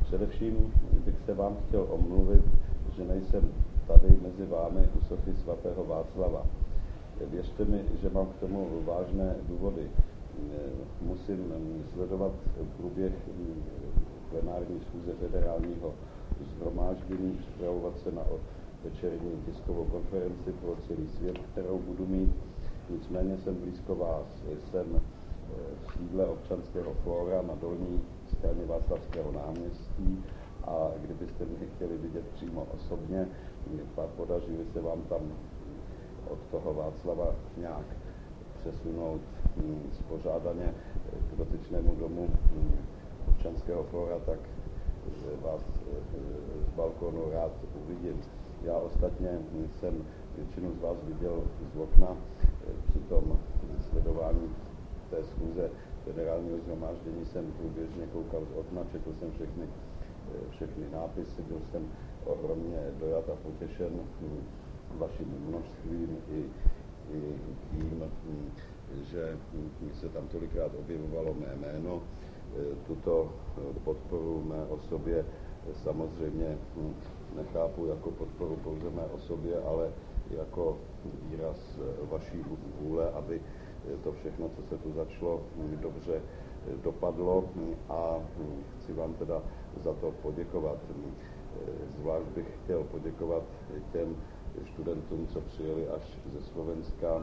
Především bych se vám chtěl omluvit, že nejsem tady mezi vámi u sochy svatého Václava. Věřte mi, že mám k tomu vážné důvody. Musím sledovat průběh plenární schůze federálního shromáždění, připravovat se na večerní tiskovou konferenci pro celý svět, kterou budu mít. Nicméně jsem blízko vás. Jsem v sídle Občanského fóra na dolní straně Václavského náměstí a kdybyste mě chtěli vidět přímo osobně, podaří se vám tam od toho Václava nějak přesunout spořádaně k dotyčnému domu Občanského fóra, tak vás z balkonu rád uvidím. Já ostatně jsem většinu z vás viděl z okna při tom sledování té schůze federálního shromáždění. Jsem průběžně koukal z okna, četl jsem všechny nápisy, byl jsem ohromně dojat a potěšen vaším množstvím i tím, že mi se tam tolikrát objevovalo mé jméno. Tuto podporu mé osobě samozřejmě nechápu jako podporu pouze mé osobě, ale jako výraz vaší vůle, aby to všechno, co se tu začalo, dobře dopadlo a chci vám teda za to poděkovat. Zvlášť bych chtěl poděkovat těm studentům, co přijeli až ze Slovenska.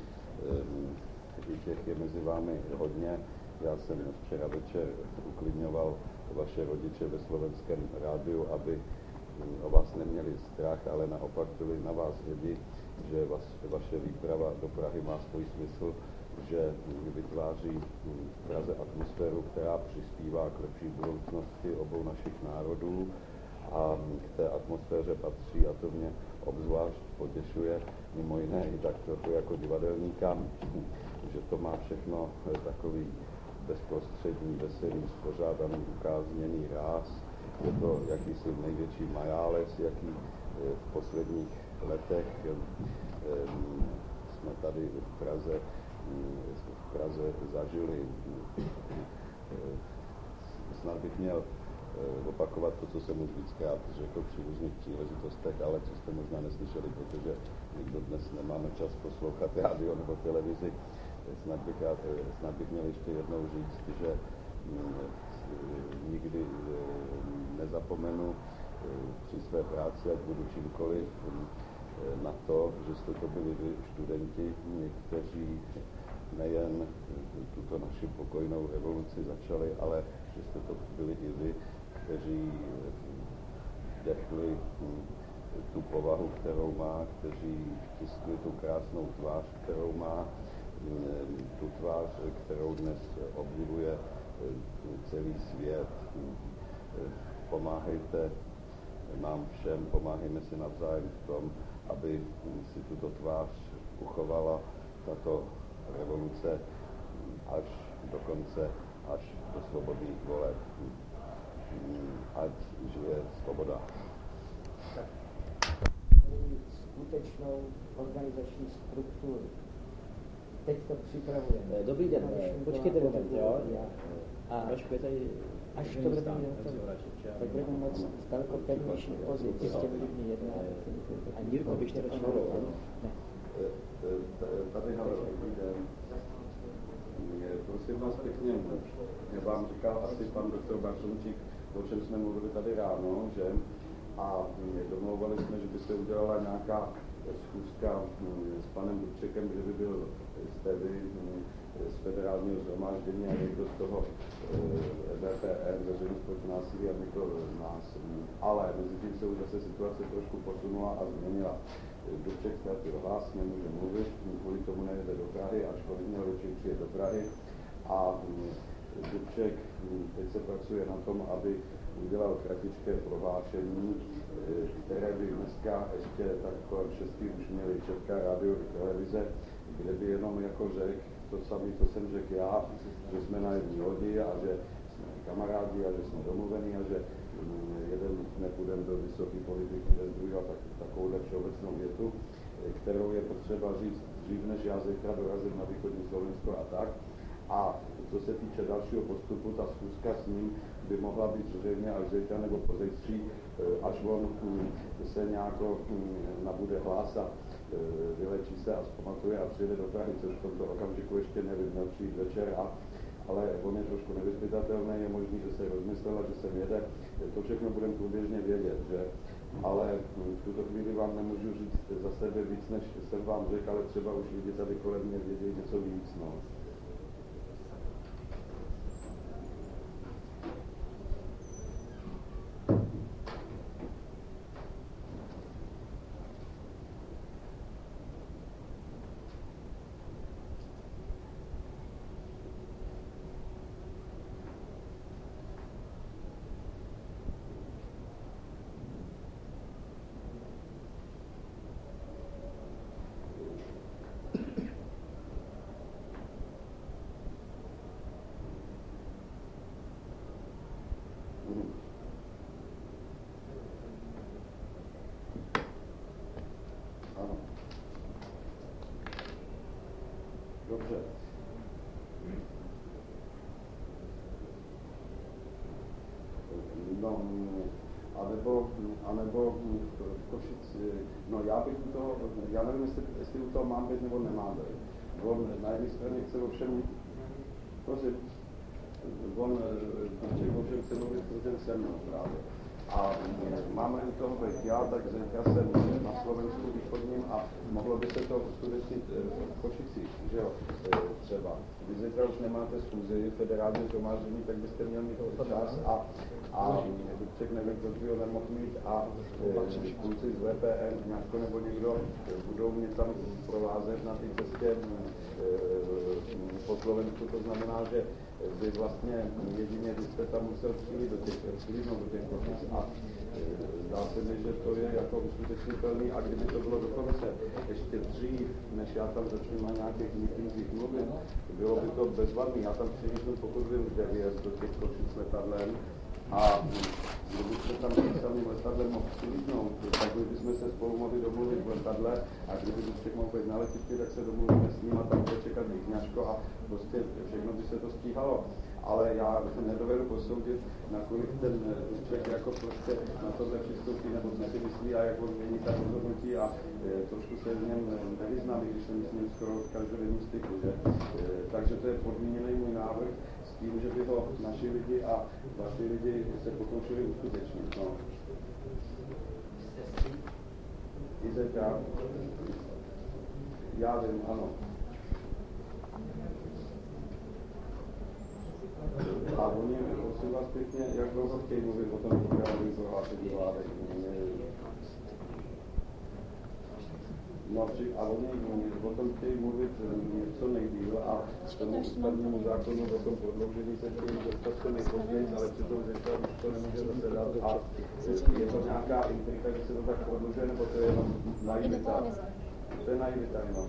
I těch je mezi vámi hodně. Já jsem včera večer uklidňoval vaše rodiče ve slovenském rádiu, aby o vás neměli strach, ale naopak byli na vás hrdí, že vaše výprava do Prahy má svůj smysl, že vytváří v Praze atmosféru, která přispívá k lepší budoucnosti obou našich národů a k té atmosféře patří, a to mě obzvlášť potěšuje, mimo jiné i tak trochu jako divadelníka, že to má všechno takový bezprostřední, veselý, spořádaný, ukázněný ráz. Je to jakýsi největší majálec, jaký v posledních letech jsme tady v Praze zažili. Snad bych měl opakovat to, co jsem už víckrát řekl při různých příležitostech, ale co jste možná neslyšeli, protože nikdo dnes nemáme čas poslouchat rádio nebo televizi. Snad bych měl ještě jednou říct, že nikdy nezapomenu při své práci, ať budu čímkoliv, na to, že jste to byli vy, studenti, kteří nejen tuto naši pokojnou revoluci začali, ale že jste to byli i vy, kteří vdechli tu povahu, kterou má, kteří vtiskli tu krásnou tvář, kterou má, tu tvář, kterou dnes obdivuje celý svět. Pomáhejte nám všem, pomáhejme si navzájem v tom, aby si tuto tvář uchovala tato revoluce až do konce, až do svobodných voleb. Ať žije svoboda. Skutečnou organizační strukturu. Teď to připravujeme. Dobrý den, počkejte moment, jo? A až to budeme tak budeme moc v daleko pevnější pozici s těmi lidmi jednat. A Jirko, běžte do školu, ne? Tady Havel, dobrý den. Prosím vás pěkně, vám říkal asi pan doktor Bartončík, o čem jsme mluvili tady ráno, že? A domlouvali jsme, že by se udělala nějaká schůzka s panem Dubčekem, že by byl z federálního shromáždění a někdo z toho EBPN, Veřejnost proti násilí, a někdo z nás. Ale mezi tím se už zase situace trošku posunula a změnila. Dubček ztratil hlas, nemůže mluvit, kvůli tomu nejede do Prahy, ačkoliv měl večer přijet do Prahy. A Dubček teď se pracuje na tom, aby udělal kratičké prohlášení, které by dneska ještě tak kolem 6 už měli Česká rádio i televize, kde by jenom jako řekl to samé, co jsem řekl já, že jsme na jedné lodi a že jsme kamarádi a že jsme domluvení a že jeden nepůjdeme do vysoké politiky bez druhého, takovouhle všeobecnou větu, kterou je potřeba říct dřív, než já zítra dorazím na východní Slovensko a tak. A co se týče dalšího postupu, ta schůzka s ním by mohla být zřejmě až zítra nebo pozítří, až on se nějak nabude hlas a vylečí se a zpamatuje a přijde do Prahy, což v tomto okamžiku ještě nevím, měl přijít večer, ale on je trošku nevyspytatelný, je možný, že se rozmyslel a že se jede. To všechno budeme průběžně vědět, že? Ale v tuto chvíli vám nemůžu říct za sebe víc, než jsem vám řekl, ale třeba už lidi tady kolem mě vědějí něco víc. No. Ano. Dobře. No, anebo v Košici, no já bych u toho, já nevím, jestli u toho mám být nebo nemám být. On na jedné straně chce ovšem, prosím, on ovšem chce mluvit se mnou právě. A máme u toho být já, tak zítra jsem na Slovensku východním a mohlo by se to uskutečnit v Košicích, že jo, třeba. Když zítra už nemáte schůzi, federální shromáždění, tak byste měl mít čas a Dubček nevím, proč by ho nemohl mít a kluci z VPN,Ňažko nebo někdo budou mě tam provázet na té cestě po Slovensku, to znamená, že by vlastně jedině, když jste tam musel přijít do těch Košic a zdá se mi, že to je jako uskutečnitelný a kdyby to bylo dokonce ještě dřív, než já tam začnu na nějakých mítincích mluvit, bylo by to bezvadný. Já tam přijdu, pokud vím, v 9 do těch Košic letadlem a kdybyste tam samým letadlem mohl přilítnout, tak bychom se spolu mohli domluvit v letadle a kdyby Dubček mohl být na letišti, tak se domluvíme s ním a tam bude čekat Víkňažko a prostě všechno by se to stíhalo. Ale já nedovedu posoudit, nakolik ten Dubček jako prostě na tohle přistoupí, nebo co si myslí a jak on mění ta rozhodnutí a trošku se v něm nevyznám, když jsem s ním skoro v každodenním styku, že? Takže to je podmíněný můj návrh s tím, že by ho naši lidi a vaši lidi se pokoušeli uskutečnit. No. Izeka, já vím, ano. A oni, prosím vás pěkně, jak dlouho chtějí mluvit o tom programovém prohlášení vlády? No, a oni o tom chtějí mluvit co nejdýl a k tomu ústavnímu zákonu o tom prodloužení se chtějí dostat co nejpozději, ale přitom zítra už to nemůže zasedat a je to nějaká intrika, že se to tak prodlužuje, nebo to je jenom naivita? To je naivita jenom.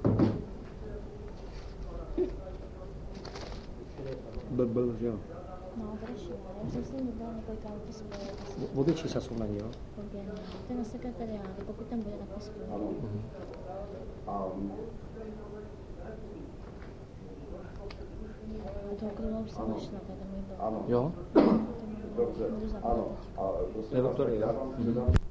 Byl, že jo? No, vyřešila. Já jsem s ním byla několikrát spolu. Vodiči sa sú na ní, jo? Poběhne. To je na sekretariátu, pokud tam bude, tak to spolu. Ano. A toho okruhu už jsem našla, to je ten můj blog. Ano. Jo? Dobře, ano. A prosím vás, já vám předám